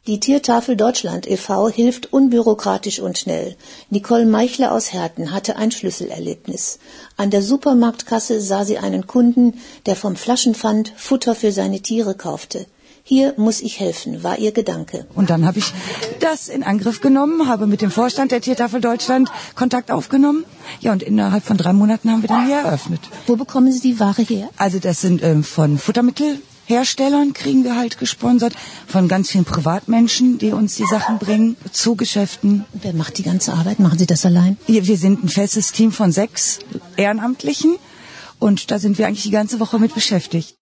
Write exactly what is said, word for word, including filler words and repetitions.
Die Tiertafel Deutschland e V hilft unbürokratisch und schnell. Nicole Meichler aus Herten hatte ein Schlüsselerlebnis. An der Supermarktkasse sah sie einen Kunden, der vom Flaschenpfand Futter für seine Tiere kaufte. Hier muss ich helfen, war ihr Gedanke. Und dann habe ich das in Angriff genommen, habe mit dem Vorstand der Tiertafel Deutschland Kontakt aufgenommen. Ja, und innerhalb von drei Monaten haben wir dann hier eröffnet. Wo bekommen Sie die Ware her? Also das sind ähm, von Futtermittelherstellern kriegen wir halt gesponsert, von ganz vielen Privatmenschen, die uns die Sachen bringen, zu Geschäften. Und wer macht die ganze Arbeit? Machen Sie das allein? Wir, wir sind ein festes Team von sechs Ehrenamtlichen und da sind wir eigentlich die ganze Woche mit beschäftigt.